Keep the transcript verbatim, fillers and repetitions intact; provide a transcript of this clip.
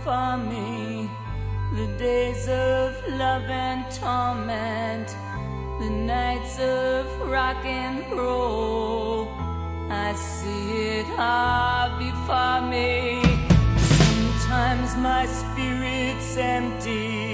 before me, the days of love and torment, the nights of rock and roll. I see it all before me. Sometimes my spirit's empty,